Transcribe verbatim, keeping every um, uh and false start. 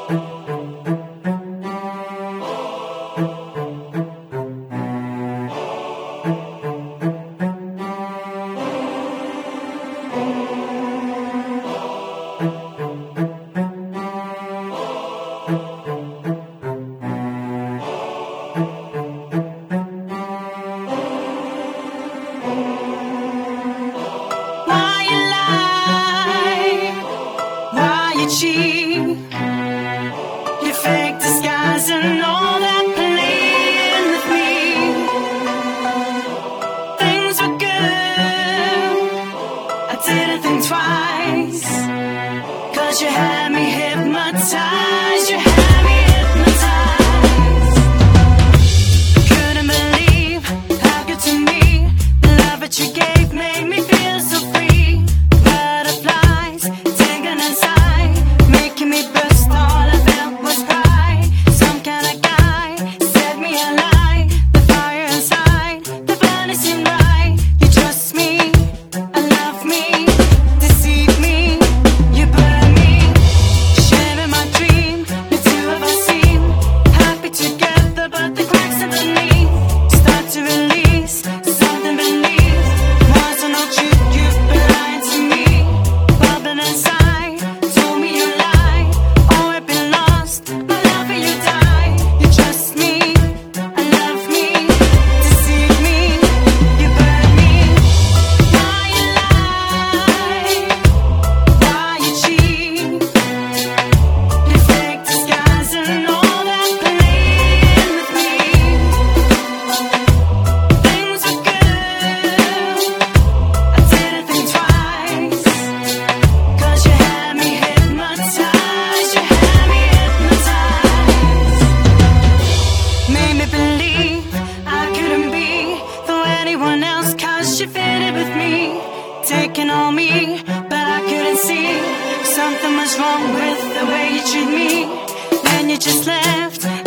Cheat, your fake disguise and all that playing with me. Things were good, I didn't think twice, 'cause you had me hypnotized, you had me hypnotized. Couldn't believe how good to me the love that you gave made me feel so free. Butterflies tingling inside, making me burst, all I felt was pride. Some kind of guy set me alight, the fire inside, the burn is in right. You trust me, I love me, deceive me, you burn me. Sharing my dream, the two of us seem happy together, but the cracks underneath start to release something beneath. Wasn't no truth, you've been lying to me, bubbling inside, told me you lied. Oh, I've been lost, my love for you died. You trust me, I love me, deceive me, you burn me. Why you lie? Why you cheat? Your fake disguise and all that playing with me. Things were good, I didn't think twice, 'cause you had me hypnotized, you had me hypnotized. Made me believe I couldn't be for anyone else, 'cause you fitted with me, taking on me, but I couldn't see something was wrong with the way you treat me. Then you just left